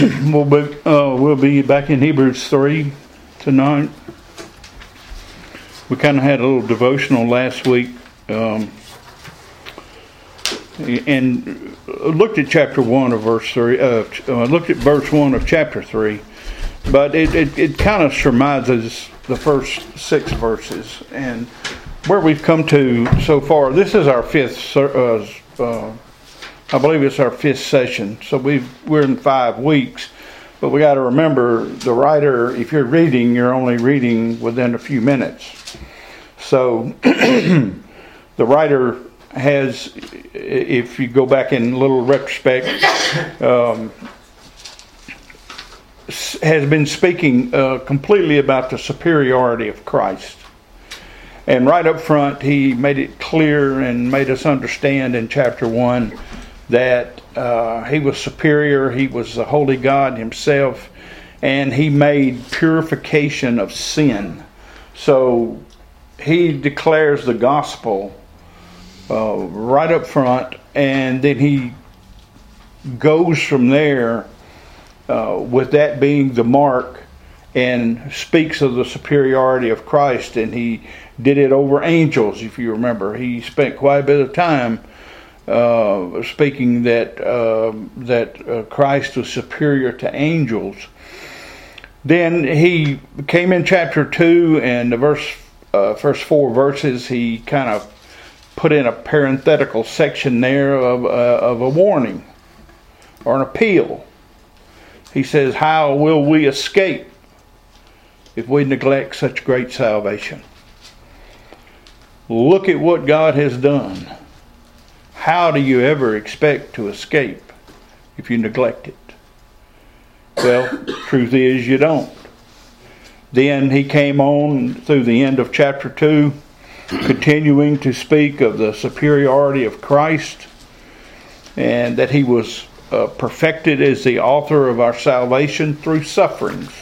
We'll be back in Hebrews 3 tonight. We kind of had a little devotional last week and looked at chapter 1 of verse 3. Looked at verse 1 of chapter 3, but it kind of surmises the first 6 verses. And where we've come to so far, this is our fifth. I believe it's our 5th session. So we're in 5 weeks. But we got to remember, the writer, if you're reading, you're only reading within a few minutes. So the writer has, if you go back in a little retrospect, has been speaking completely about the superiority of Christ. And right up front, he made it clear and made us understand in chapter 1 that he was superior, he was the holy God himself, and he made purification of sin. So he declares the gospel right up front, and then he goes from there with that being the mark, and speaks of the superiority of Christ. And he did it over angels, if you remember. He spent quite a bit of time speaking that Christ was superior to angels. Then he came in chapter 2, and the first 4 verses, he kind of put in a parenthetical section there of a warning or an appeal. He says, "How will we escape if we neglect such great salvation? Look at what God has done. How do you ever expect to escape if you neglect it?" Well, truth is you don't. Then he came on through the end of chapter 2, continuing to speak of the superiority of Christ, and that he was perfected as the author of our salvation through sufferings,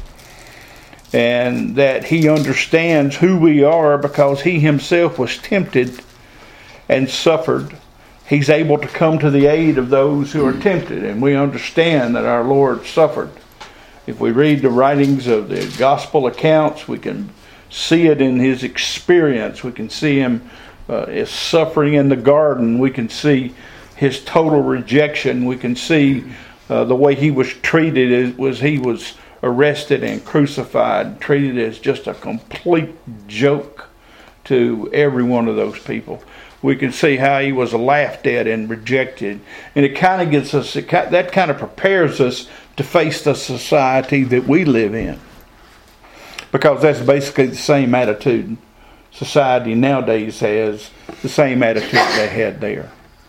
and that he understands who we are because he himself was tempted and suffered. He's able to come to the aid of those who are tempted, and we understand that our Lord suffered. If we read the writings of the gospel accounts, we can see it in his experience. We can see him his suffering in the garden. We can see his total rejection. We can see the way he was treated. He was arrested and crucified, treated as just a complete joke to every one of those people. We can see how he was laughed at and rejected. And it kind of gets us, that kind of prepares us to face the society that we live in. Because that's basically the same attitude society nowadays has, the same attitude they had there.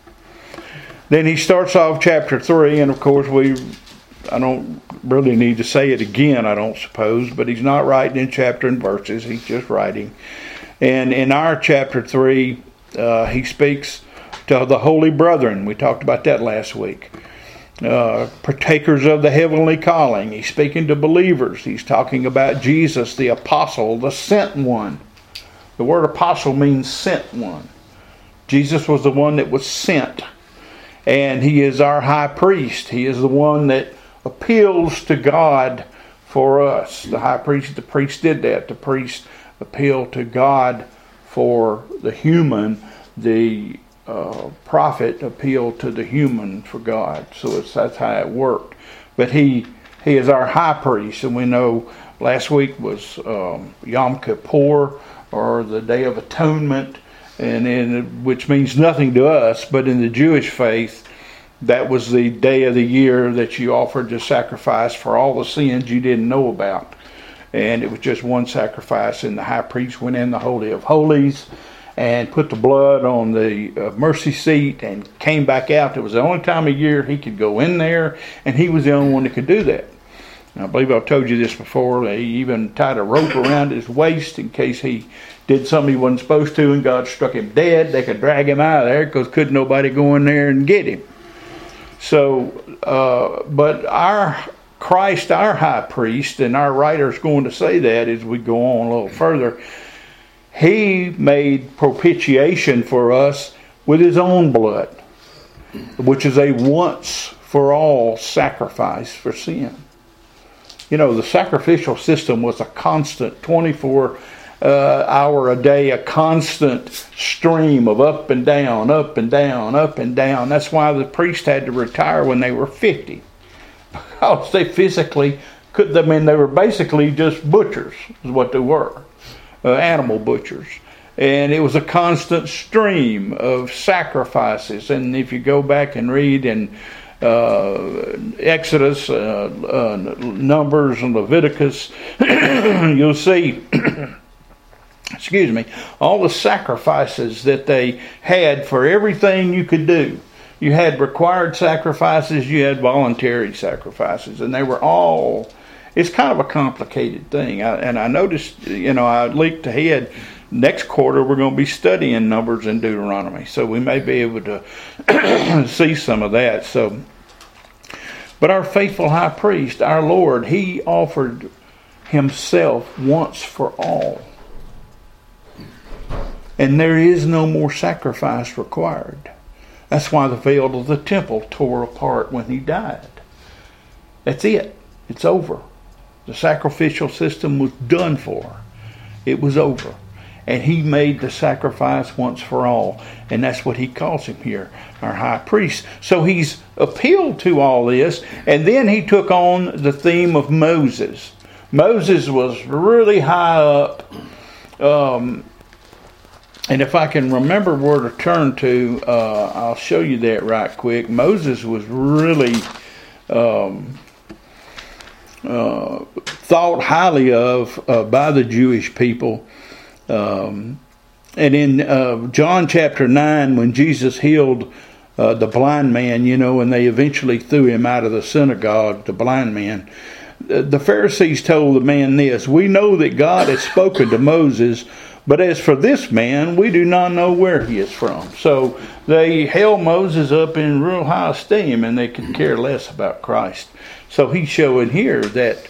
Then he starts off chapter 3, and of course I don't really need to say it again, I don't suppose, but he's not writing in chapter and verses, he's just writing. And in our chapter 3, he speaks to the holy brethren. We talked about that last week. Partakers of the heavenly calling. He's speaking to believers. He's talking about Jesus, the apostle, the sent one. The word apostle means sent one. Jesus was the one that was sent. And he is our high priest. He is the one that appeals to God for us. The high priest, the priest did that. The priest appealed to God for the human. The prophet appealed to the human for God. So that's how it worked. But he is our high priest. And we know last week was Yom Kippur, or the Day of Atonement, and which means nothing to us, but in the Jewish faith, that was the day of the year that you offered the sacrifice for all the sins you didn't know about. And it was just one sacrifice, and the high priest went in the Holy of Holies and put the blood on the mercy seat and came back out. It was the only time of year he could go in there, and he was the only one that could do that. And I believe I've told you this before. He even tied a rope around his waist in case he did something he wasn't supposed to and God struck him dead. They could drag him out of there because couldn't nobody go in there and get him. So, but our Christ, our high priest, and our writer's going to say that as we go on a little further, he made propitiation for us with his own blood, which is a once for all sacrifice for sin. You know, the sacrificial system was a constant 24 hour a day, a constant stream of up and down, up and down, up and down. That's why the priest had to retire when they were 50. Because they physically could, I mean, they were basically just butchers, is what they were. Animal butchers. And it was a constant stream of sacrifices. And if you go back and read in Exodus, Numbers, and Leviticus, you'll see excuse me, all the sacrifices that they had for everything you could do. You had required sacrifices, you had voluntary sacrifices, and they were all, it's kind of a complicated thing. I noticed, I leaked ahead, next quarter we're going to be studying Numbers and Deuteronomy, so we may be able to see some of that. But our faithful high priest, our Lord, he offered himself once for all. And there is no more sacrifice required. That's why the veil of the temple tore apart when he died. That's it. It's over. The sacrificial system was done for. It was over. And he made the sacrifice once for all. And that's what he calls him here, our high priest. So he's appealed to all this. And then he took on the theme of Moses. Moses was really high up. And if I can remember where to turn to, I'll show you that right quick. Moses was really thought highly of by the Jewish people. And in John chapter 9, when Jesus healed the blind man, and they eventually threw him out of the synagogue, the blind man, the Pharisees told the man this: "We know that God has spoken to Moses, but as for this man, we do not know where he is from." So they held Moses up in real high esteem, and they could care less about Christ. So he's showing here that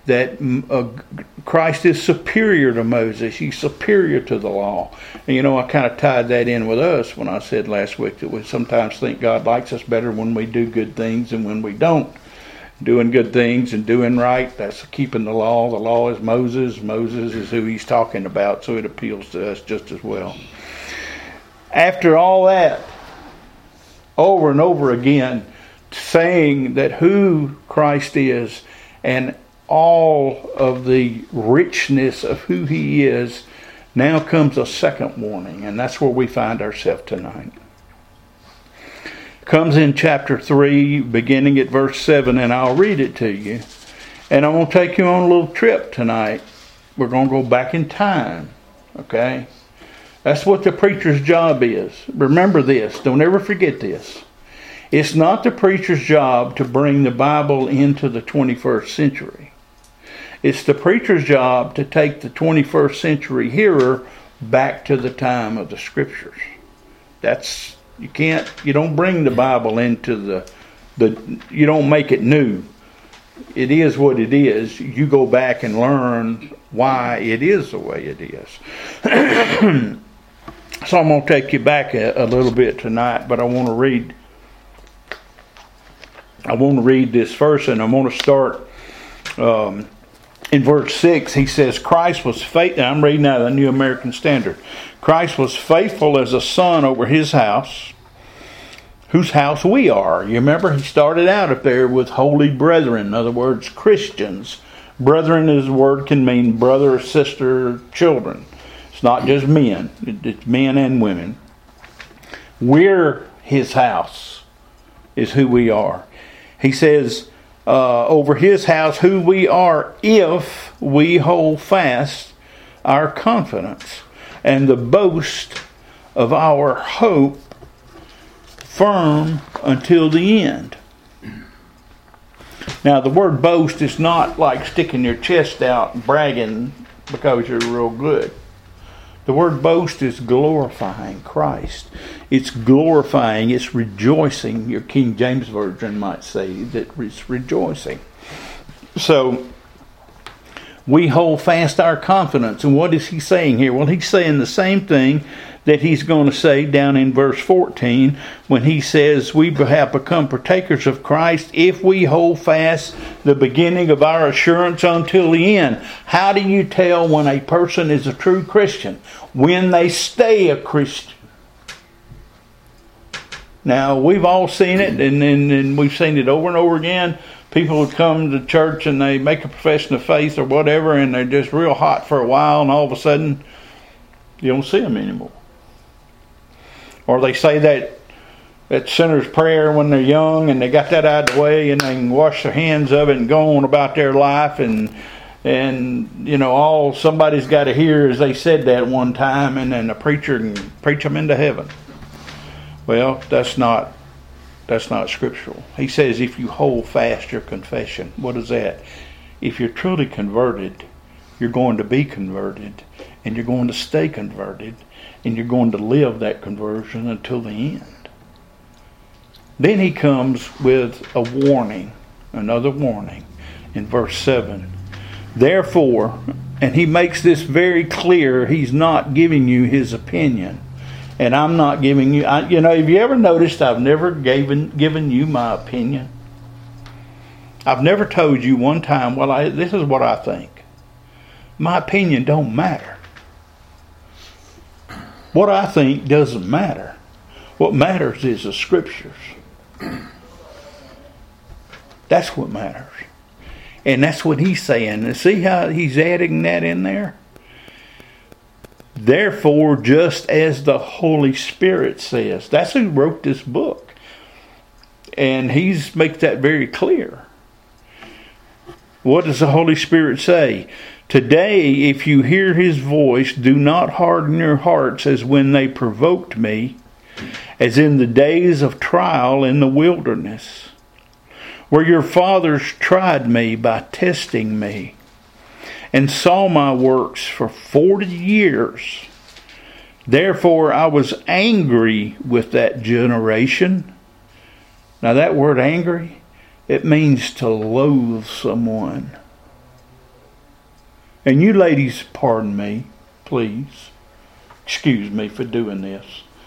Christ is superior to Moses. He's superior to the law. And I kind of tied that in with us when I said last week that we sometimes think God likes us better when we do good things than when we don't. Doing good things and doing right, that's keeping the law. The law is Moses. Moses is who he's talking about, so it appeals to us just as well. After all that, over and over again, saying that who Christ is and all of the richness of who he is, now comes a second warning, and that's where we find ourselves tonight. Comes in chapter 3, beginning at verse 7, and I'll read it to you. And I'm going to take you on a little trip tonight. We're going to go back in time. Okay? That's what the preacher's job is. Remember this. Don't ever forget this. It's not the preacher's job to bring the Bible into the 21st century. It's the preacher's job to take the 21st century hearer back to the time of the Scriptures. You don't bring the Bible into you don't make it new. It is what it is. You go back and learn why it is the way it is. So I'm going to take you back a little bit tonight, but I want to read this verse, and I want to start in verse 6. He says, Christ was faithful. I'm reading out of the New American Standard. Christ was faithful as a son over his house, whose house we are. You remember, he started out up there with holy brethren. In other words, Christians. Brethren is a word, can mean brother, sister, children. It's not just men. It's men and women. We're his house is who we are. He says, over his house, who we are, if we hold fast our confidence and the boast of our hope firm until the end. Now, the word boast is not like sticking your chest out and bragging because you're real good. The word boast is glorifying Christ. It's glorifying, it's rejoicing. Your King James Version might say that it's rejoicing. So, we hold fast our confidence. And what is he saying here? Well, he's saying the same thing that he's going to say down in verse 14 when he says we have become partakers of Christ if we hold fast the beginning of our assurance until the end. How do you tell when a person is a true Christian? When they stay a Christian. Now, we've all seen it, and we've seen it over and over again. People would come to church and they make a profession of faith or whatever, and they're just real hot for a while, and all of a sudden, you don't see them anymore. Or they say that sinner's prayer when they're young, and they got that out of the way, and they can wash their hands of it and go on about their life, and you know, all somebody's got to hear is they said that one time, and then the preacher can preach them into heaven. Well, that's not scriptural. He says if you hold fast your confession. What is that? If you're truly converted, you're going to be converted, and you're going to stay converted, and you're going to live that conversion until the end. Then he comes with a warning, another warning, in verse 7. Therefore, and he makes this very clear, he's not giving you his opinion. And I'm not giving you, have you ever noticed I've never given you my opinion? I've never told you one time, this is what I think. My opinion don't matter. What I think doesn't matter. What matters is the Scriptures. That's what matters. And that's what he's saying. And see how he's adding that in there? Therefore, just as the Holy Spirit says. That's who wrote this book. And he makes that very clear. What does the Holy Spirit say? Today, if you hear his voice, do not harden your hearts as when they provoked me, as in the days of trial in the wilderness, where your fathers tried me by testing me, and saw my works for 40 years. Therefore I was angry with that generation. Now that word angry, it means to loathe someone. And you ladies, pardon me, please. Excuse me for doing this.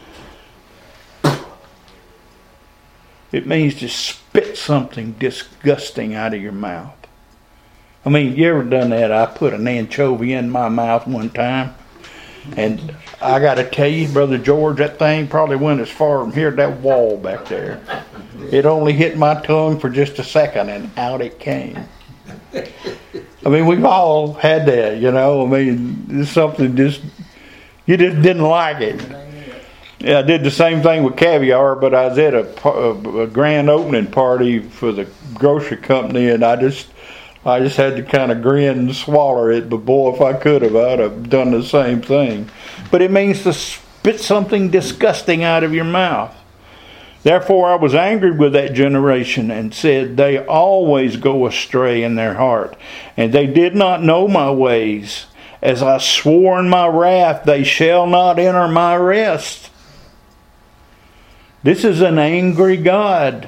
It means to spit something disgusting out of your mouth. I mean, you ever done that? I put an anchovy in my mouth one time, and I got to tell you, Brother George, that thing probably went as far from here to that wall back there. It only hit my tongue for just a second, and out it came. I mean, we've all had that, I mean, it's something you just didn't like it. Yeah, I did the same thing with caviar, but I was at a grand opening party for the grocery company, and I just had to kind of grin and swallow it. But boy, if I could have, I'd have done the same thing. But it means to spit something disgusting out of your mouth. Therefore I was angry with that generation and said, they always go astray in their heart, and they did not know my ways. As I swore in my wrath, they shall not enter my rest. This is an angry God.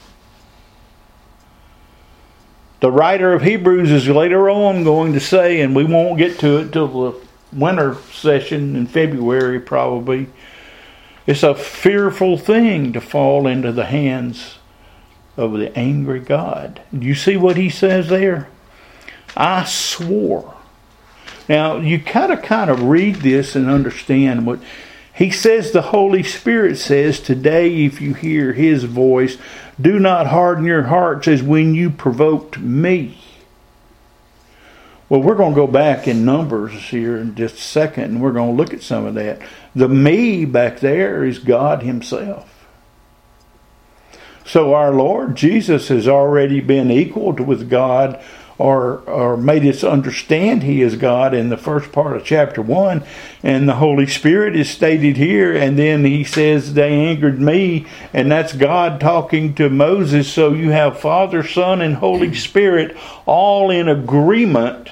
The writer of Hebrews is later on going to say, and we won't get to it till the winter session in February probably, it's a fearful thing to fall into the hands of the angry God. Do you see what he says there? I swore. Now, you kind of read this and understand what he says. The Holy Spirit says, today if you hear his voice, do not harden your hearts as when you provoked me. Well, we're going to go back in Numbers here in just a second, and we're going to look at some of that. The me back there is God himself. So our Lord Jesus has already been equal with God, or made us understand he is God in the first part of chapter 1. And the Holy Spirit is stated here. And then he says, they angered me. And that's God talking to Moses. So you have Father, Son, and Holy Spirit all in agreement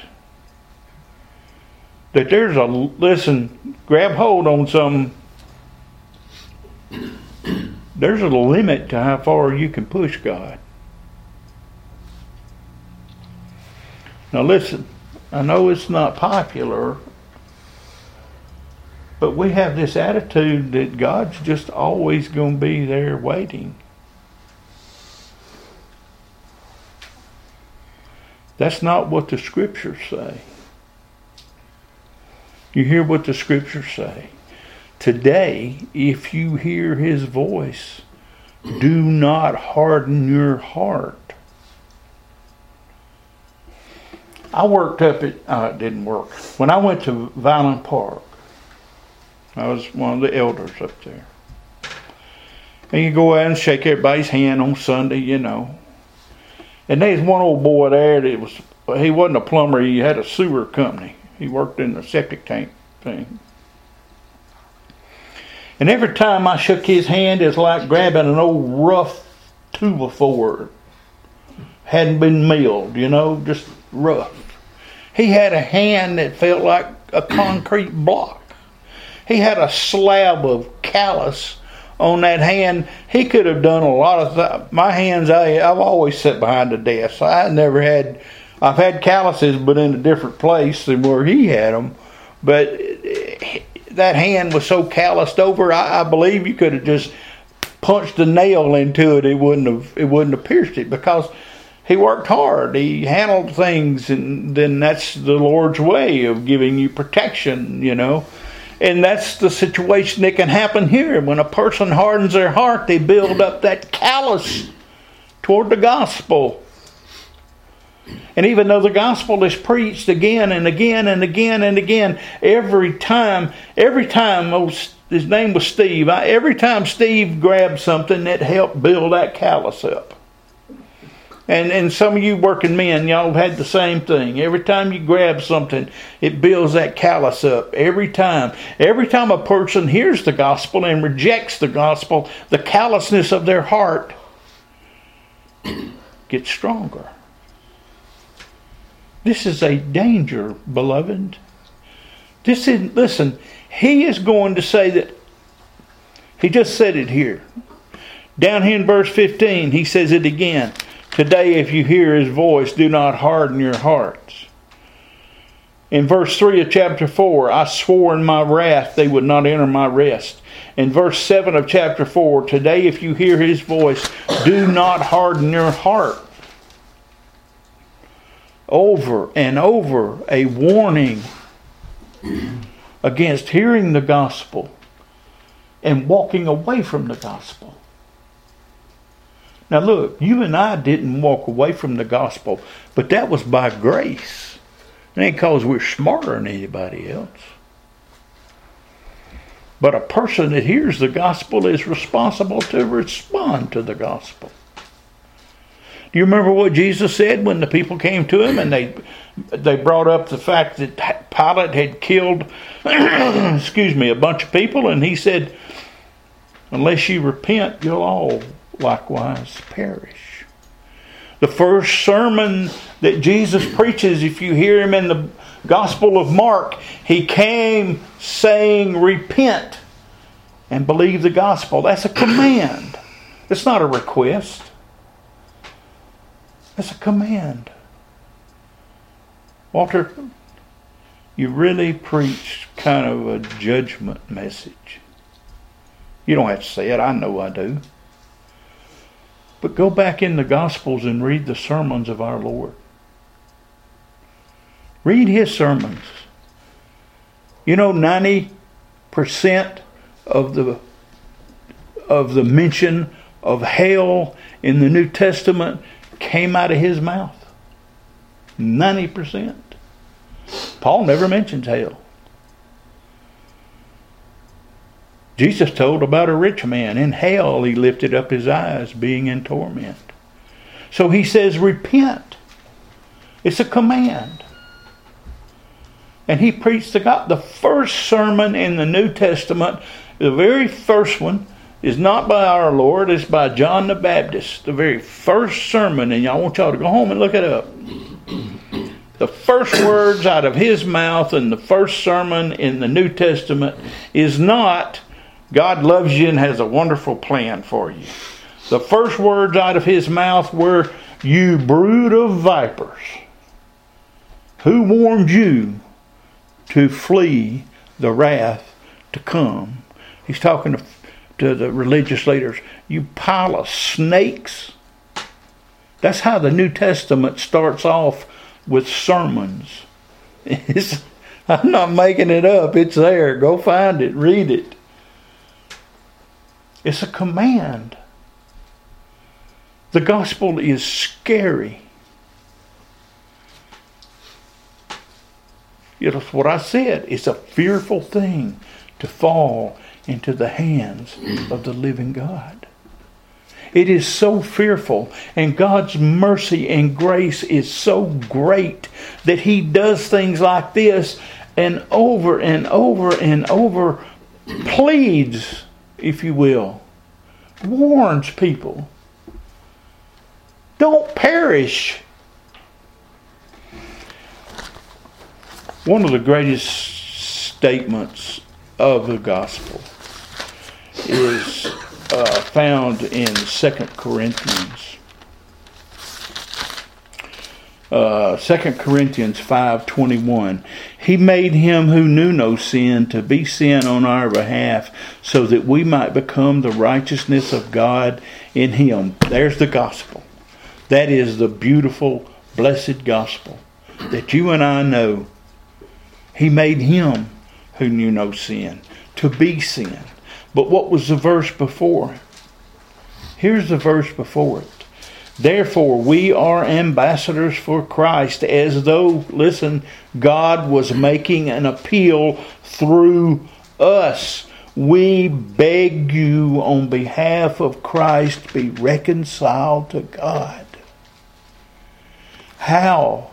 that there's grab hold on some. There's a limit to how far you can push God. Now listen, I know it's not popular, but we have this attitude that God's just always going to be there waiting. That's not what the Scriptures say. You hear what the Scriptures say. Today, if you hear His voice, do not harden your heart. I worked up at, it didn't work. When I went to Violent Park, I was one of the elders up there. And you go out and shake everybody's hand on Sunday, you know. And there's one old boy there that he wasn't a plumber, he had a sewer company. He worked in the septic tank thing. And every time I shook his hand, it's like grabbing an old rough 2x4. Hadn't been milled, you know, just rough. He had a hand that felt like a concrete block. He had a slab of callus on that hand. He could have done a lot of my hands, I've always sat behind the desk. I've had calluses, but in a different place than where he had them. But that hand was so calloused over, I believe you could have just punched a nail into it. It wouldn't have pierced it, because he worked hard. He handled things, and then that's the Lord's way of giving you protection, you know. And that's the situation that can happen here. When a person hardens their heart, they build up that callous toward the gospel. And even though the gospel is preached again and again and again and again, every time, his name was Steve, every time Steve grabbed something, that helped build that callus up. And some of you working men, y'all have had the same thing. Every time you grab something, it builds that callus up. Every time a person hears the gospel and rejects the gospel, the callousness of their heart gets stronger. This is a danger, beloved. Listen, he is going to say that, he just said it here. Down here in verse 15, he says it again. Today, if you hear His voice, do not harden your hearts. In verse 3 of chapter 4, I swore in my wrath they would not enter my rest. In verse 7 of chapter 4, today, if you hear His voice, do not harden your heart. Over and over, a warning against hearing the gospel and walking away from the gospel. Now look, you and I didn't walk away from the gospel, but that was by grace. It ain't because we're smarter than anybody else. But a person that hears the gospel is responsible to respond to the gospel. Do you remember what Jesus said when the people came to Him and they brought up the fact that Pilate had killed a bunch of people, and He said, unless you repent, you'll all likewise perish. The first sermon that Jesus preaches, if you hear Him in the Gospel of Mark, He came saying, repent and believe the gospel. That's a command. It's not a request. It's a command. Walter, you really preach kind of a judgment message. You don't have to say it. I know I do. But go back in the Gospels and read the sermons of our Lord. Read His sermons. You know, 90% of the mention of hell in the New Testament came out of His mouth. 90%. Paul never mentions hell. Jesus told about a rich man. In hell he lifted up his eyes, being in torment. So He says, repent. It's a command. And He preached the first sermon in the New Testament. The very first one is not by our Lord, it's by John the Baptist. The very first sermon, and I want y'all to go home and look it up. The first words out of his mouth in the first sermon in the New Testament is not, God loves you and has a wonderful plan for you. The first words out of His mouth were, you brood of vipers. Who warned you to flee the wrath to come? He's talking to the religious leaders. You pile of snakes. That's how the New Testament starts off with sermons. I'm not making it up. It's there. Go find it. Read it. It's a command. The gospel is scary. It's what I said. It's a fearful thing to fall into the hands of the living God. It is so fearful, and God's mercy and grace is so great that He does things like this and over and over and over, pleads, if you will, warns people. Don't perish. One of the greatest statements of the gospel is found in 2 Corinthians. 2 Corinthians 5:21. He made him who knew no sin to be sin on our behalf, so that we might become the righteousness of God in him. There's the gospel. That is the beautiful, blessed gospel that you and I know. He made him who knew no sin to be sin. But what was the verse before? Here's the verse before it. Therefore, we are ambassadors for Christ, as though, listen, God was making an appeal through us. We beg you on behalf of Christ, be reconciled to God. How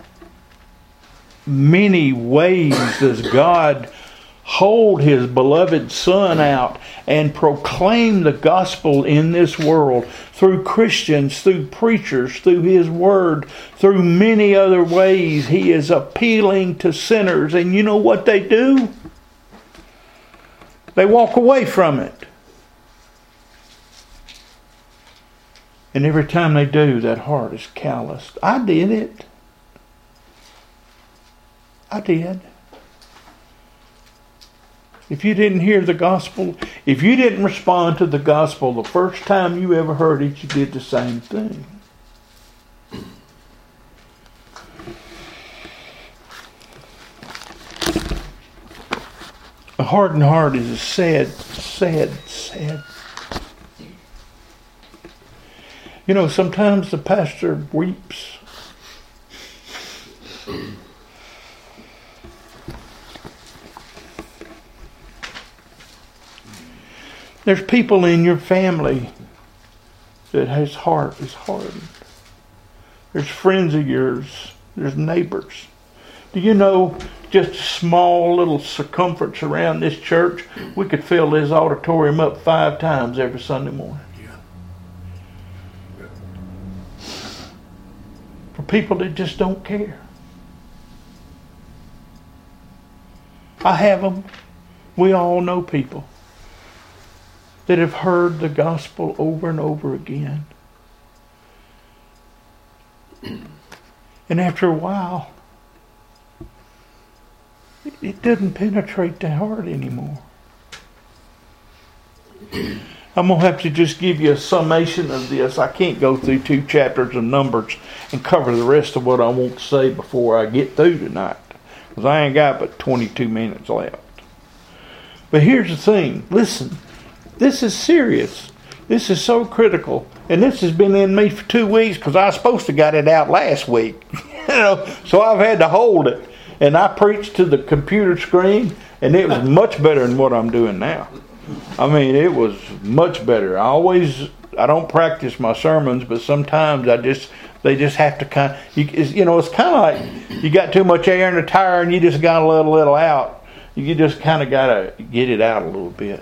many ways does God hold His beloved Son out and proclaim the gospel in this world through Christians, through preachers, through His Word, through many other ways? He is appealing to sinners, and you know what they do? They walk away from it. And every time they do, that heart is calloused. I did it. I did. If you didn't hear the gospel, if you didn't respond to the gospel the first time you ever heard it, you did the same thing. A hardened heart is a sad. You know, sometimes the pastor weeps. There's people in your family that his heart is hardened. There's friends of yours. There's neighbors. Do you know, just a small little circumference around this church, we could fill this auditorium up 5 times every Sunday morning. For people that just don't care. I have them. We all know people that have heard the gospel over and over again. And after a while, it doesn't penetrate the heart anymore. I'm going to have to just give you a summation of this. I can't go through 2 chapters of Numbers and cover the rest of what I want to say before I get through tonight, because I ain't got but 22 minutes left. But here's the thing. Listen. This is serious. This is so critical. And this has been in me for 2 weeks because I was supposed to got it out last week. So I've had to hold it. And I preached to the computer screen, and it was much better than what I'm doing now. I mean, it was much better. I don't practice my sermons, but sometimes they just have to kind of, it's kind of like you got too much air in the tire and you just got to let a little out. You just kind of got to get it out a little bit.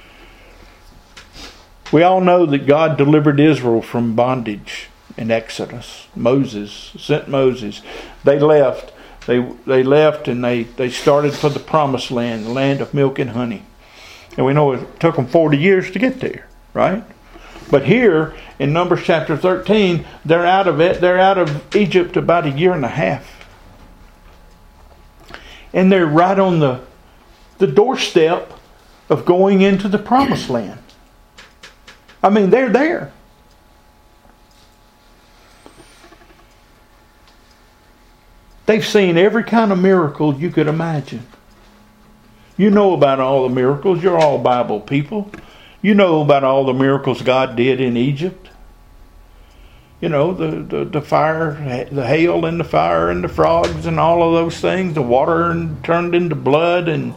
We all know that God delivered Israel from bondage in Exodus. Moses sent Moses. They left. They left and they started for the promised land, the land of milk and honey. And we know it took them 40 years to get there, right? But here in Numbers chapter 13, they're out of it. They're out of Egypt about 1.5 years. And they're right on the doorstep of going into the promised land. I mean, they're there. They've seen every kind of miracle you could imagine. You know about all the miracles. You're all Bible people. You know about all the miracles God did in Egypt. You know, the fire, the hail and the fire and the frogs and all of those things. The water turned into blood and,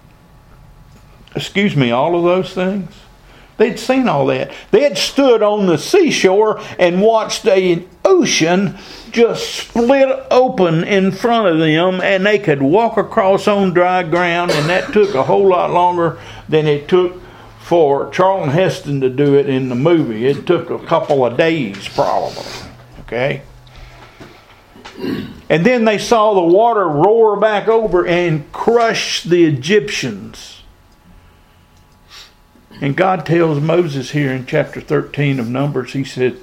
all of those things. They'd seen all that. They had stood on the seashore and watched an ocean just split open in front of them, and they could walk across on dry ground, and that took a whole lot longer than it took for Charlton Heston to do it in the movie. It took a couple of days probably. Okay? And then they saw the water roar back over and crush the Egyptians. And God tells Moses here in chapter 13 of Numbers, he said,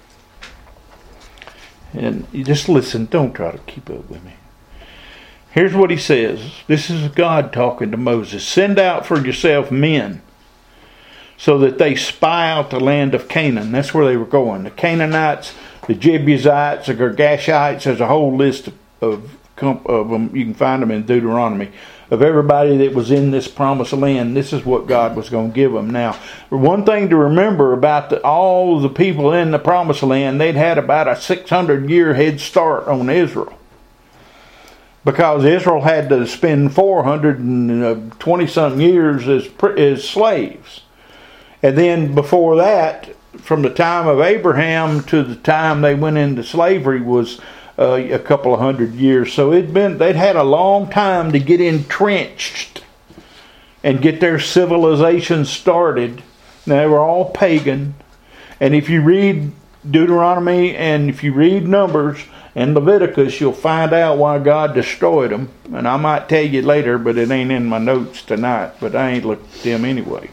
and you just listen, don't try to keep up with me. Here's what he says. This is God talking to Moses. Send out for yourself men so that they spy out the land of Canaan. That's where they were going. The Canaanites, the Jebusites, the Girgashites. There's a whole list of them. You can find them in Deuteronomy. Of everybody that was in this promised land, this is what God was going to give them. Now, one thing to remember about all the people in the promised land, they'd had about a 600-year head start on Israel. Because Israel had to spend 420-something years as slaves. And then before that, from the time of Abraham to the time they went into slavery was a couple of hundred years. So they'd had a long time to get entrenched and get their civilization started. Now, they were all pagan. And if you read Deuteronomy and if you read Numbers and Leviticus, you'll find out why God destroyed them. And I might tell you later, but it ain't in my notes tonight. But I ain't looked at them anyway.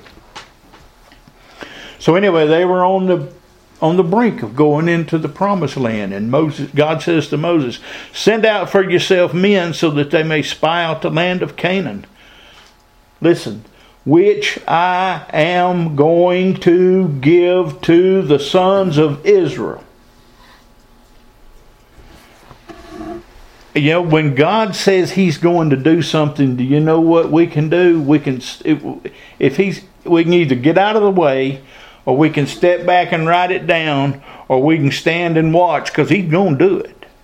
So anyway, they were on the brink of going into the promised land. And God says to Moses, send out for yourself men so that they may spy out the land of Canaan. Listen, which I am going to give to the sons of Israel. You know, when God says He's going to do something, do you know what we can do? We can either get out of the way, or we can step back and write it down, or we can stand and watch, because He's going to do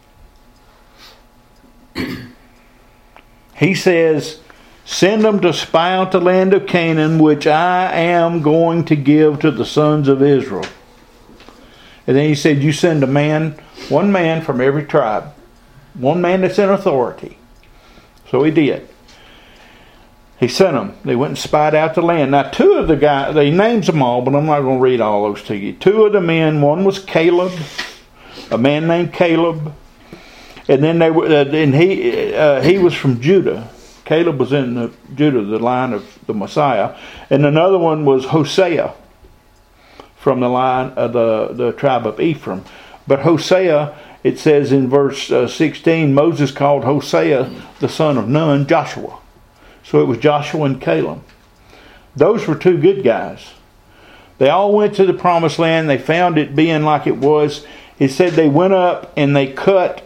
it. He says, send them to spy out the land of Canaan, which I am going to give to the sons of Israel. And then He said, you send one man from every tribe. One man that's in authority. So He did. He sent them. They went and spied out the land. Now, two of the guys, they names them all, but I'm not going to read all those to you. Two of the men, one was Caleb, a man named Caleb, and then he was from Judah. Caleb was in Judah, the line of the Messiah, and another one was Hosea, from the line of the tribe of Ephraim. But Hosea, it says in verse 16, Moses called Hosea the son of Nun, Joshua. So it was Joshua and Caleb. Those were two good guys. They all went to the promised land. They found it being like it was. It said they went up and they cut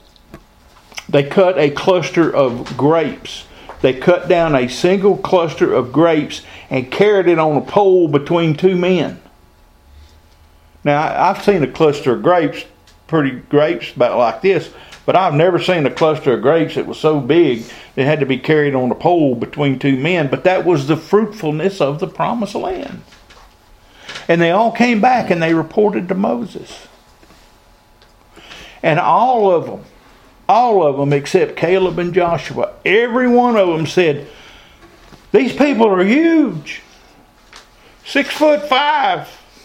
a cluster of grapes. They cut down a single cluster of grapes and carried it on a pole between two men. Now, I've seen a cluster of grapes, pretty grapes about like this, but I've never seen a cluster of grapes that was so big it had to be carried on a pole between two men. But that was the fruitfulness of the promised land. And they all came back and they reported to Moses. And all of them except Caleb and Joshua, every one of them said, these people are huge. 6'5".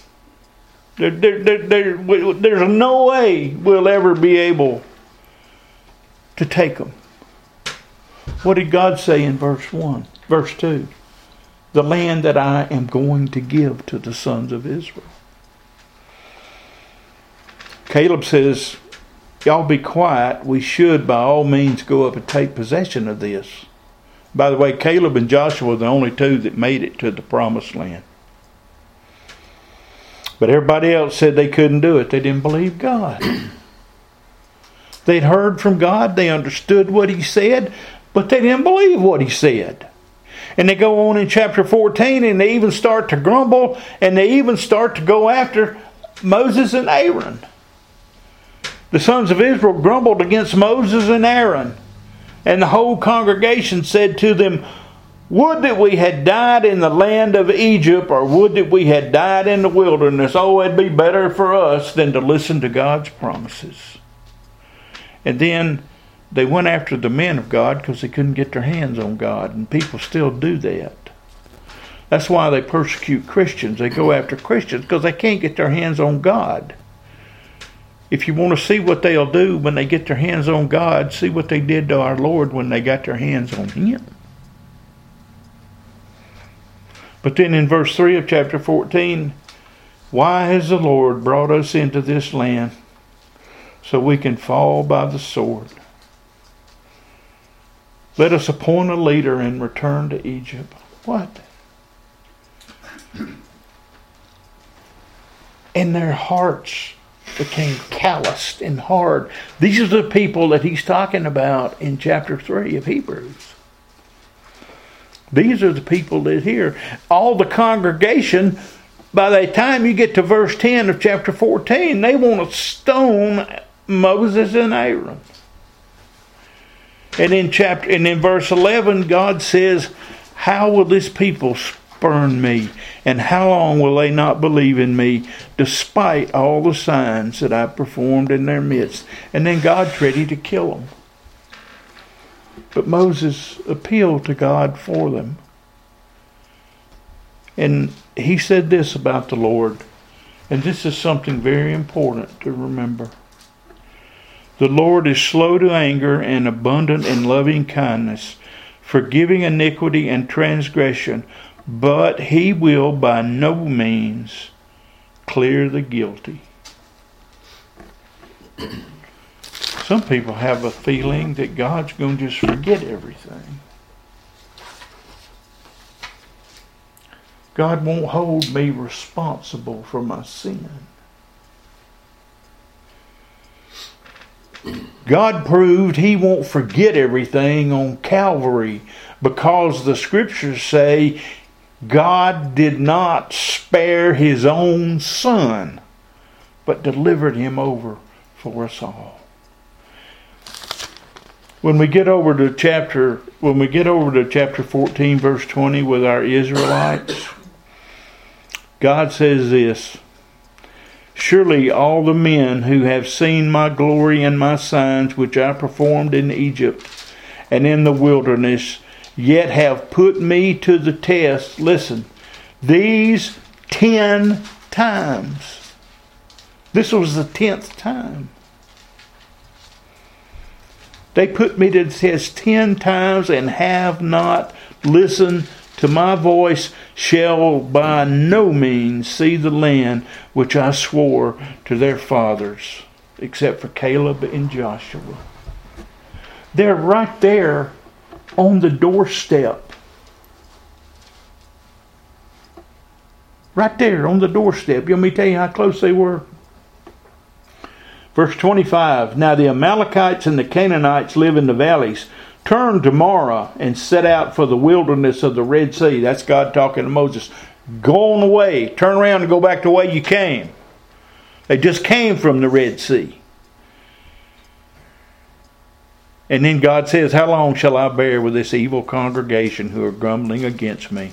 There's no way we'll ever be able to take them. What did God say in verse 2? The land that I am going to give to the sons of Israel. Caleb says, y'all be quiet. We should by all means go up and take possession of this. By the way, Caleb and Joshua were the only two that made it to the promised land. But everybody else said they couldn't do it. They didn't believe God. They'd heard from God. They understood what He said, but they didn't believe what He said. And they go on in chapter 14 and they even start to grumble, and they even start to go after Moses and Aaron. The sons of Israel grumbled against Moses and Aaron. And the whole congregation said to them, "Would that we had died in the land of Egypt, or would that we had died in the wilderness. Oh, it'd be better for us than to listen to God's promises." And then they went after the men of God because they couldn't get their hands on God. And people still do that. That's why they persecute Christians. They go after Christians because they can't get their hands on God. If you want to see what they'll do when they get their hands on God, see what they did to our Lord when they got their hands on Him. But then in verse 3 of chapter 14, "Why has the Lord brought us into this land so we can fall by the sword? Let us appoint a leader and return to Egypt." What? And their hearts became calloused and hard. These are the people that he's talking about in chapter 3 of Hebrews. These are the people that hear. All the congregation, by the time you get to verse 10 of chapter 14, they want to stone Moses and Aaron. And in verse 11, God says, "How will this people spurn me? And how long will they not believe in me, despite all the signs that I performed in their midst?" And then God's ready to kill them. But Moses appealed to God for them. And he said this about the Lord. And this is something very important to remember. "The Lord is slow to anger and abundant in loving kindness, forgiving iniquity and transgression, but He will by no means clear the guilty." Some people have a feeling that God's going to just forget everything. God won't hold me responsible for my sin. God proved He won't forget everything on Calvary, because the scriptures say God did not spare His own Son, but delivered Him over for us all. When we get over to chapter 14, verse 20, with our Israelites, God says this: "Surely all the men who have seen my glory and my signs which I performed in Egypt and in the wilderness, yet have put me to the test," listen, "these 10 times. This was the 10th time. They put me to the test 10 times and have not listened to my voice, shall by no means see the land which I swore to their fathers," except for Caleb and Joshua. They're right there on the doorstep. Right there on the doorstep. You want me to tell you how close they were? Verse 25, "Now the Amalekites and the Canaanites live in the valleys. Turn to Marah and set out for the wilderness of the Red Sea." That's God talking to Moses. "Go on the way. Turn around and go back the way you came." They just came from the Red Sea. And then God says, "How long shall I bear with this evil congregation who are grumbling against me?"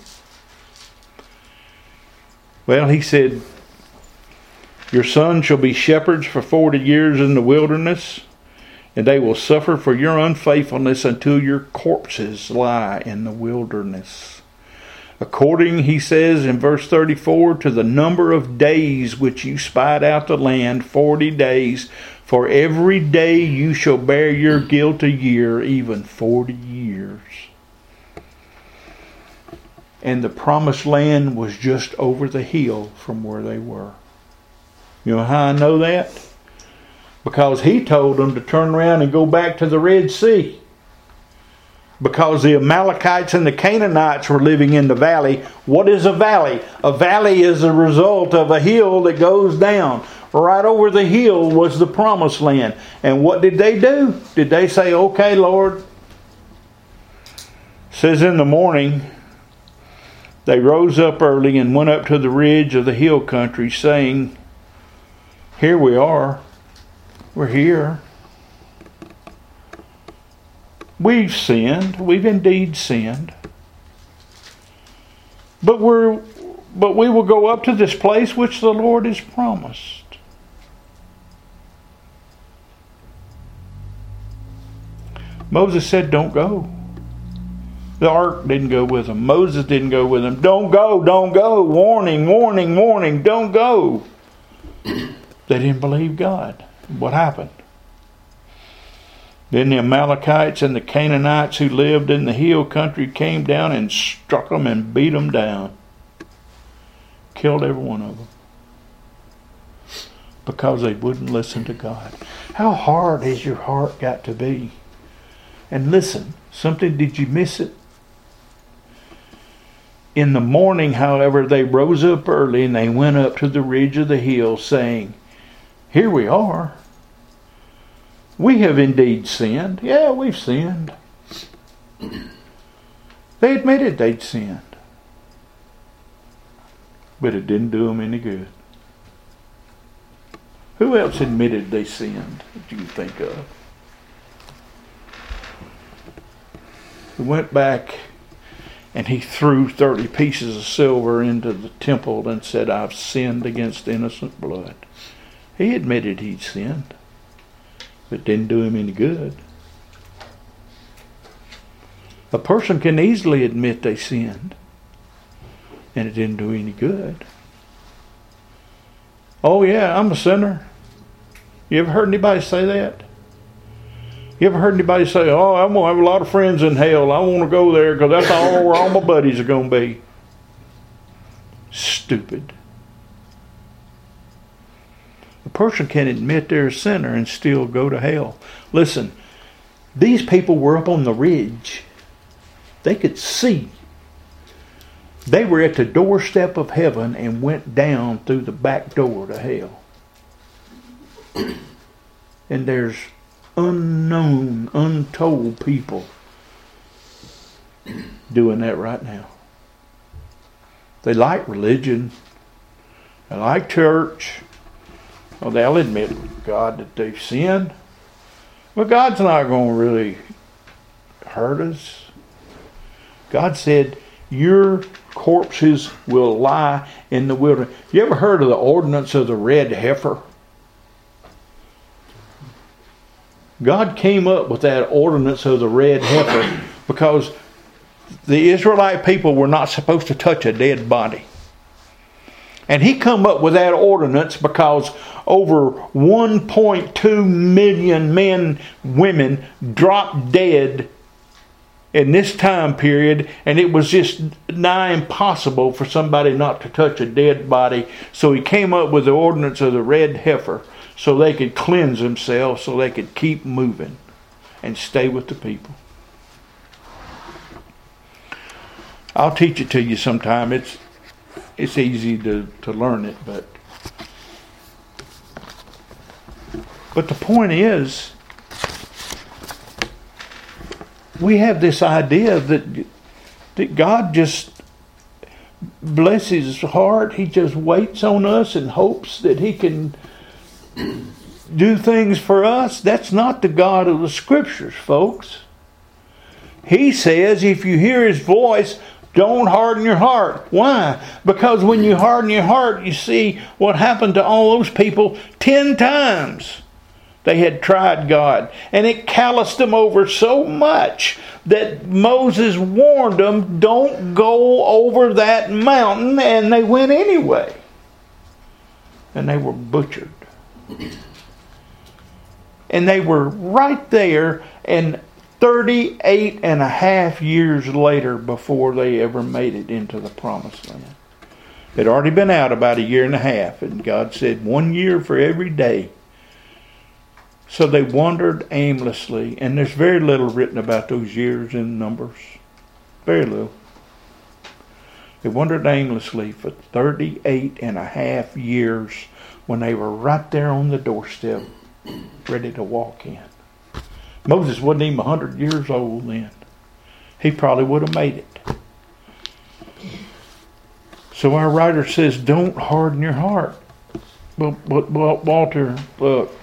Well, He said, "Your sons shall be shepherds for 40 years in the wilderness, and they will suffer for your unfaithfulness until your corpses lie in the wilderness. According," He says in verse 34, "to the number of days which you spied out the land, 40 days. For every day you shall bear your guilt a year, even 40 years." And the promised land was just over the hill from where they were. You know how I know that? Because he told them to turn around and go back to the Red Sea. Because the Amalekites and the Canaanites were living in the valley. What is a valley? A valley is a result of a hill that goes down. Right over the hill was the promised land. And what did they do? Did they say, okay, Lord? It says in the morning, they rose up early and went up to the ridge of the hill country, saying, here we are. We're here. We've sinned. We've indeed sinned. But we will go up to this place which the Lord has promised. Moses said, don't go. The ark didn't go with them. Moses didn't go with them. Don't go, don't go. Warning, warning, warning, don't go. They didn't believe God. What happened? Then the Amalekites and the Canaanites who lived in the hill country came down and struck them and beat them down. Killed every one of them. Because they wouldn't listen to God. How hard has your heart got to be? And listen, did you miss it? In the morning, however, they rose up early and they went up to the ridge of the hill, saying, here we are. We have indeed sinned. Yeah, we've sinned. They admitted they'd sinned. But it didn't do them any good. Who else admitted they sinned that you can think of? He went back and he threw 30 pieces of silver into the temple and said, I've sinned against innocent blood. He admitted he'd sinned. But it didn't do him any good. A person can easily admit they sinned. And it didn't do any good. Oh yeah, I'm a sinner. You ever heard anybody say that? You ever heard anybody say, oh, I'm going to have a lot of friends in hell. I want to go there because that's all where all my buddies are going to be. Stupid. A person can admit they're a sinner and still go to hell. Listen, these people were up on the ridge. They could see. They were at the doorstep of heaven and went down through the back door to hell. And there's unknown, untold people doing that right now. They like religion. They like church. Well, they'll admit to God that they've sinned. But God's not going to really hurt us. God said, your corpses will lie in the wilderness. You ever heard of the ordinance of the red heifer? God came up with that ordinance of the red heifer because the Israelite people were not supposed to touch a dead body. And he come up with that ordinance because over 1.2 million men, women dropped dead in this time period, and it was just nigh impossible for somebody not to touch a dead body. So he came up with the ordinance of the red heifer so they could cleanse themselves, so they could keep moving and stay with the people. I'll teach it to you sometime. It's easy to learn it, but the point is, we have this idea that God just blesses his heart. He just waits on us and hopes that he can do things for us. That's not the God of the Scriptures, folks. He says if you hear his voice, don't harden your heart. Why? Because when you harden your heart, you see what happened to all those people 10 times. They had tried God. And it calloused them over so much that Moses warned them, don't go over that mountain. And they went anyway. And they were butchered. And they were right there, and 38 and a half years later before they ever made it into the promised land. It had already been out about a year and a half, and God said 1 year for every day So they wandered aimlessly, and there's very little written about those years in Numbers. Very little. They wandered aimlessly for 38 and a half years when they were right there on the doorstep, ready to walk in. Moses wasn't even 100 years old then. He probably would have made it. So our writer says, don't harden your heart. But Walter, look,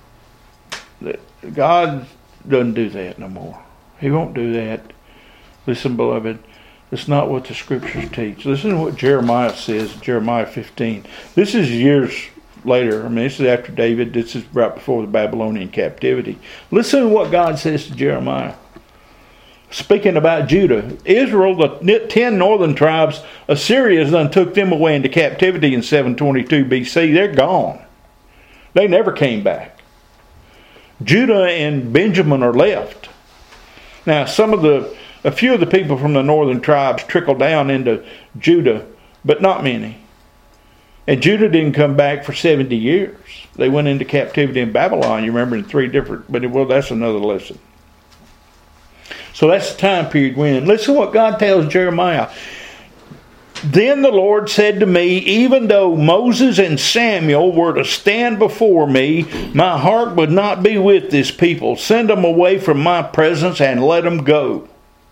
God doesn't do that no more. He won't do that. Listen, beloved, that's not what the scriptures teach. Listen to what Jeremiah says, Jeremiah 15. This is years later. I mean, this is after David. This is right before the Babylonian captivity. Listen to what God says to Jeremiah. Speaking about Judah, Israel, the 10 northern tribes, Assyria done took them away into captivity in 722 BC. They're gone. They never came back. Judah and Benjamin are left. Now, a few of the people from the northern tribes trickled down into Judah, but not many. And Judah didn't come back for 70 years. They went into captivity in Babylon, you remember, in 3 different, well, that's another lesson. So that's the time period when. Listen to what God tells Jeremiah. Then the Lord said to me, even though Moses and Samuel were to stand before me, my heart would not be with this people. Send them away from my presence and let them go.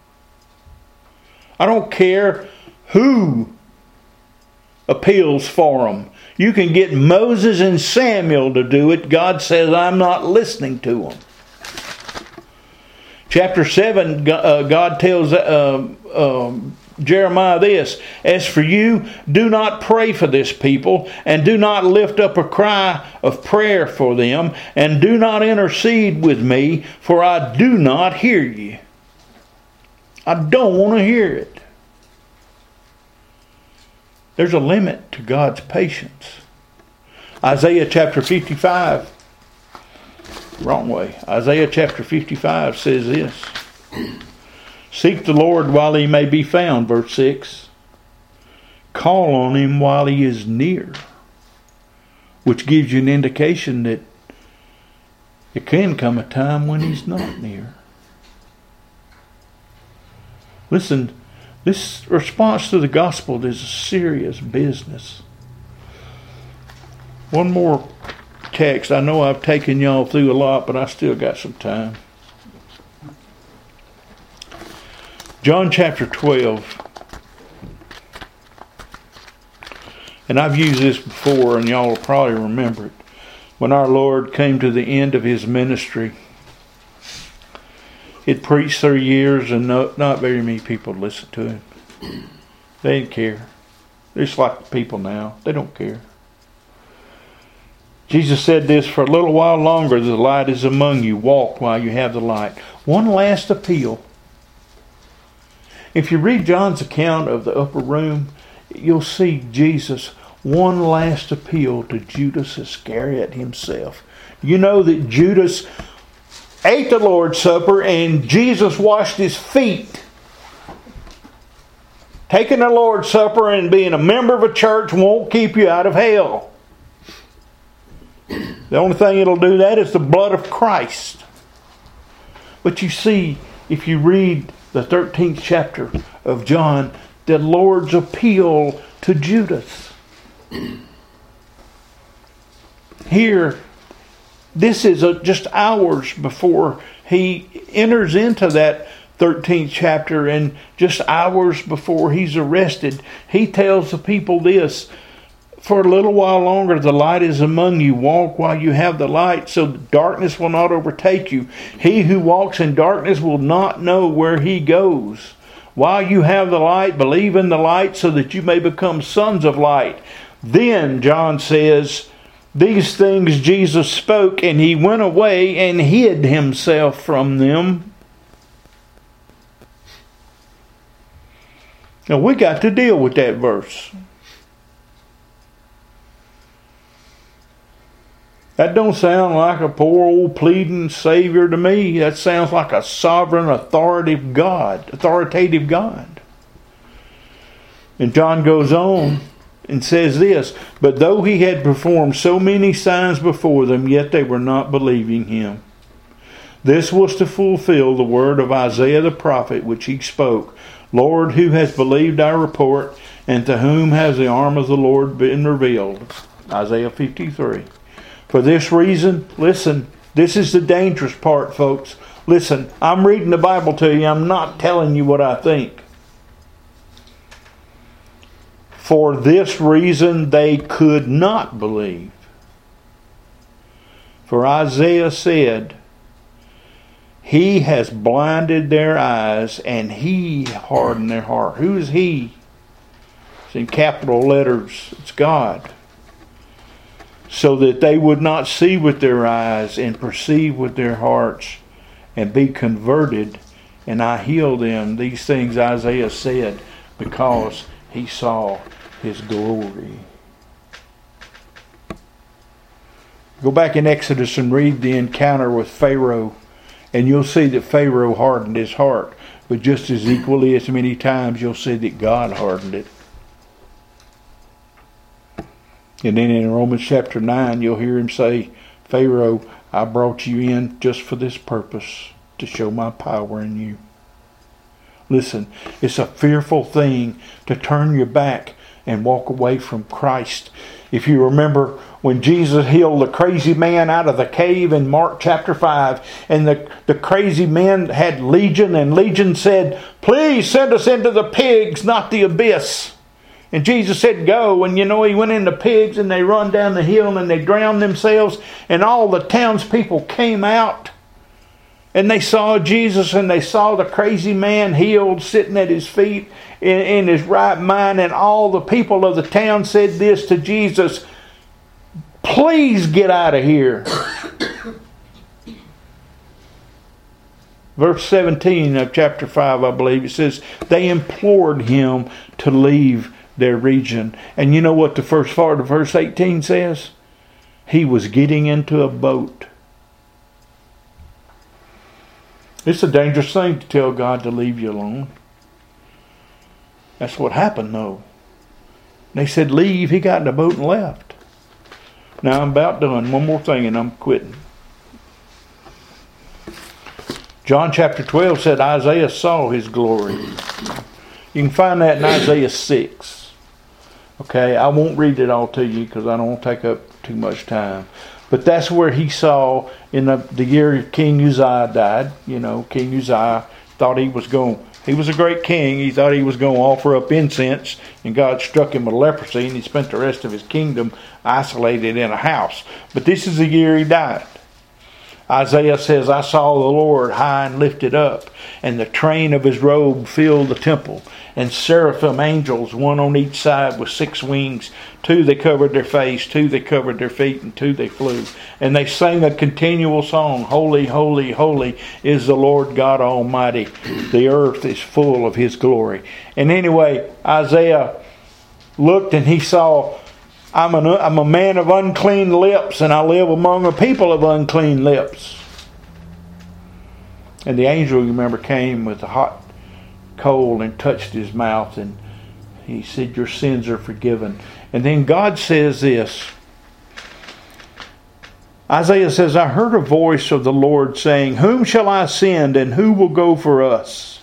I don't care who appeals for them. You can get Moses and Samuel to do it. God says, I'm not listening to them. Chapter 7, God tells Jeremiah this, as for you, do not pray for this people, and do not lift up a cry of prayer for them, and do not intercede with me, for I do not hear you. I don't want to hear it. There's a limit to God's patience. Isaiah chapter 55. Wrong way. Isaiah chapter 55 says this. Seek the Lord while he may be found, verse 6. Call on him while he is near. Which gives you an indication that it can come a time when he's not near. Listen, this response to the gospel is a serious business. One more text. I know I've taken y'all through a lot, but I still got some time. John chapter 12. And I've used this before, and y'all will probably remember it. When our Lord came to the end of his ministry, he'd preached 3 years, and not very many people listened to him. They didn't care. They're just like the people now. They don't care. Jesus said this, for a little while longer the light is among you. Walk while you have the light. One last appeal. If you read John's account of the upper room, you'll see Jesus, one last appeal to Judas Iscariot himself. You know that Judas ate the Lord's Supper and Jesus washed his feet. Taking the Lord's Supper and being a member of a church won't keep you out of hell. The only thing it'll do that is the blood of Christ. But you see, if you read the 13th chapter of John, the Lord's appeal to Judas. Here, this is just hours before he enters into that 13th chapter, and just hours before he's arrested, he tells the people this, for a little while longer the light is among you. Walk while you have the light, so that darkness will not overtake you. He who walks in darkness will not know where he goes. While you have the light, believe in the light, so that you may become sons of light. Then, John says, these things Jesus spoke, and he went away and hid himself from them. Now we got to deal with that verse. That don't sound like a poor old pleading Savior to me. That sounds like a sovereign, authoritative God. And John goes on and says this, "But though he had performed so many signs before them, yet they were not believing him. This was to fulfill the word of Isaiah the prophet, which he spoke. Lord, who has believed our report, and to whom has the arm of the Lord been revealed?" Isaiah 53. For this reason, listen, this is the dangerous part, folks. Listen, I'm reading the Bible to you. I'm not telling you what I think. For this reason, they could not believe. For Isaiah said, He has blinded their eyes, and He hardened their heart. Who is He? It's in capital letters. It's God. So that they would not see with their eyes and perceive with their hearts and be converted, and I heal them. These things Isaiah said because he saw His glory. Go back in Exodus and read the encounter with Pharaoh, and you'll see that Pharaoh hardened his heart. But just as equally as many times, you'll see that God hardened it. And then in Romans chapter 9, you'll hear him say, "Pharaoh, I brought you in just for this purpose, to show my power in you." Listen, it's a fearful thing to turn your back and walk away from Christ. If you remember when Jesus healed the crazy man out of the cave in Mark chapter 5, and the crazy man had Legion, and Legion said, "Please send us into the pigs, not the abyss." And Jesus said, "Go." And he went into pigs, and they run down the hill, and they drowned themselves. And all the townspeople came out, and they saw Jesus, and they saw the crazy man healed, sitting at his feet in his right mind. And all the people of the town said this to Jesus, "Please get out of here." Verse 17 of chapter 5, I believe, it says, they implored him to leave their region. And you know what the first part of verse 18 says? He was getting into a boat. It's a dangerous thing to tell God to leave you alone. That's what happened, though. They said, "Leave." He got in the boat and left. Now I'm about done. One more thing and I'm quitting. John chapter 12 said Isaiah saw His glory. You can find that in Isaiah 6. Okay, I won't read it all to you because I don't want to take up too much time. But that's where he saw in the year King Uzziah died. King Uzziah thought he was a great king. He thought he was going to offer up incense, and God struck him with leprosy, and he spent the rest of his kingdom isolated in a house. But this is the year he died. Isaiah says, "I saw the Lord high and lifted up, and the train of His robe filled the temple. And seraphim angels, one on each side with 6 wings. 2 they covered their face, 2 they covered their feet, and 2 they flew. And they sang a continual song, Holy, holy, holy is the Lord God Almighty. The earth is full of His glory." And anyway, Isaiah looked and he saw, I'm a man of unclean lips, and I live among a people of unclean lips. And the angel, you remember, came with a hot coal and touched his mouth, and he said, "Your sins are forgiven." And then God says this. Isaiah says, "I heard a voice of the Lord saying, Whom shall I send, and who will go for us?"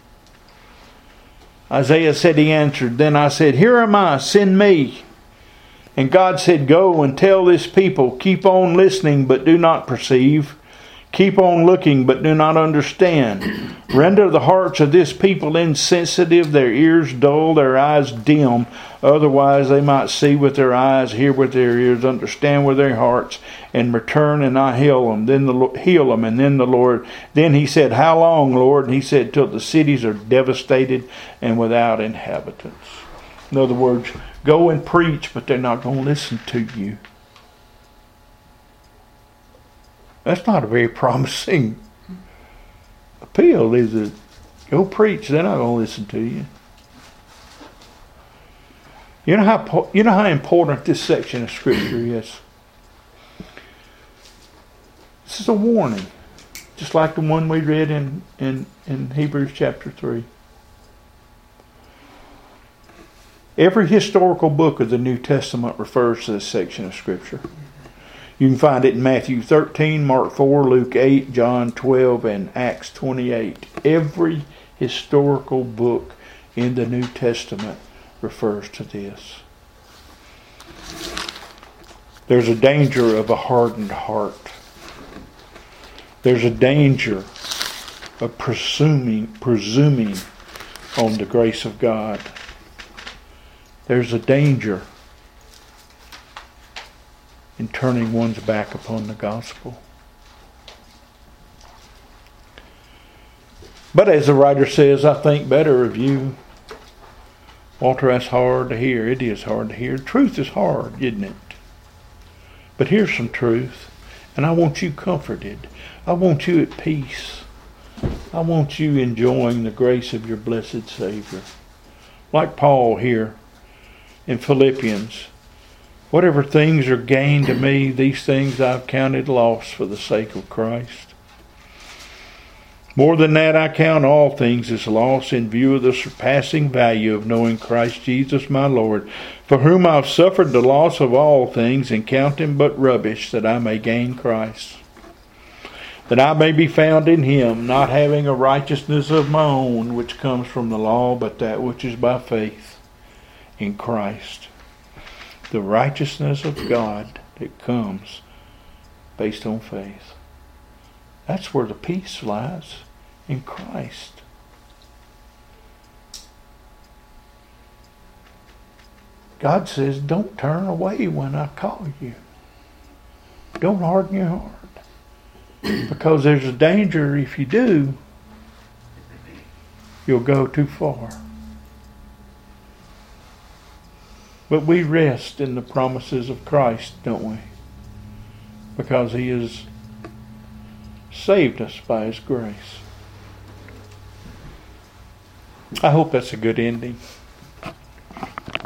Isaiah said, he answered, "Then I said, Here am I, send me." And God said, "Go and tell this people, keep on listening, but do not perceive. Keep on looking, but do not understand. Render the hearts of this people insensitive, their ears dull, their eyes dim. Otherwise they might see with their eyes, hear with their ears, understand with their hearts, and return, and I heal them." And then the Lord, then he said, "How long, Lord?" And he said, "Till the cities are devastated and without inhabitants." In other words, go and preach, but they're not going to listen to you. That's not a very promising appeal, is it? Go preach, they're not going to listen to you. You know how important this section of Scripture is? This is a warning, just like the one we read in Hebrews chapter 3. Every historical book of the New Testament refers to this section of Scripture. You can find it in Matthew 13, Mark 4, Luke 8, John 12, and Acts 28. Every historical book in the New Testament refers to this. There's a danger of a hardened heart. There's a danger of presuming on the grace of God. There's a danger in turning one's back upon the gospel. But as the writer says, I think better of you. Walter, that's hard to hear. It is hard to hear. Truth is hard, isn't it? But here's some truth, and I want you comforted. I want you at peace. I want you enjoying the grace of your blessed Savior. Like Paul here in Philippians, whatever things are gained to me, these things I've counted loss for the sake of Christ. More than that, I count all things as loss in view of the surpassing value of knowing Christ Jesus my Lord, for whom I've suffered the loss of all things, and count him but rubbish, that I may gain Christ. That I may be found in him, not having a righteousness of my own, which comes from the law, but that which is by faith in Christ. The righteousness of God that comes based on faith. That's where the peace lies, in Christ. God says, don't turn away when I call you. Don't harden your heart. Because there's a danger if you do, you'll go too far. But we rest in the promises of Christ, don't we? Because he has saved us by his grace. I hope that's a good ending.